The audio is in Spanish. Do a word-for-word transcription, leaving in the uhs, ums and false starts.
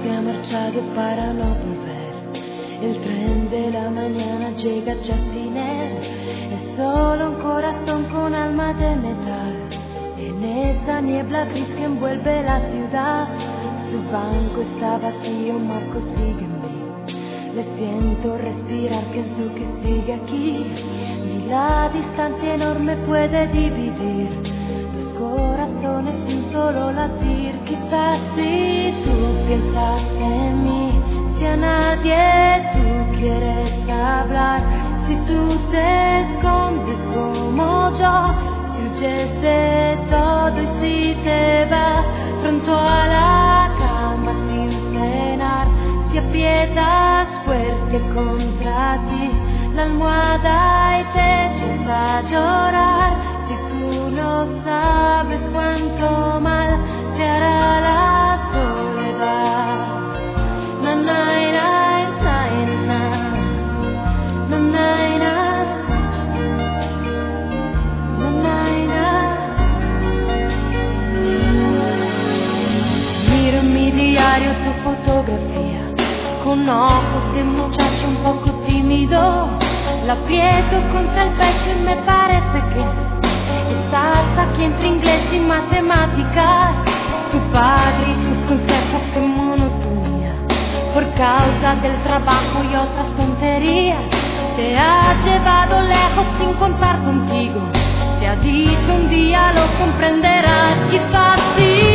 se ha marchado para no volver. El tren de la mañana llega ya sin él. Es solo un corazón con alma de metal. En esa niebla gris que envuelve la ciudad, su banco está vacío, Marco sigue en mí. Le siento respirar, pienso que sigue aquí. Ni la distancia enorme puede dividir dos corazones y un solo latir. Quizás si tú piensas en mí, si a nadie tú quieres hablar, si tú te escondes como yo, si huyes de todo y si te vas pronto a la cama sin cenar, si aprietas fuerte contra ti la almohada y te echas a llorar, si tú no sabes cuánto mal te hará la soledad. Na, na, na, na, na. Na, na, na. Na, na, na. Miro en mi diario tu fotografía, con ojos de muchacho un poco tímido. La aprieto contra el pecho y me parece que estás aquí entre inglés y matemáticas. Tu padre y tus consejos de monotonía, por causa del trabajo y otras tonterías, te ha llevado lejos sin contar contigo. Te ha dicho un día lo comprenderás, quizás sí.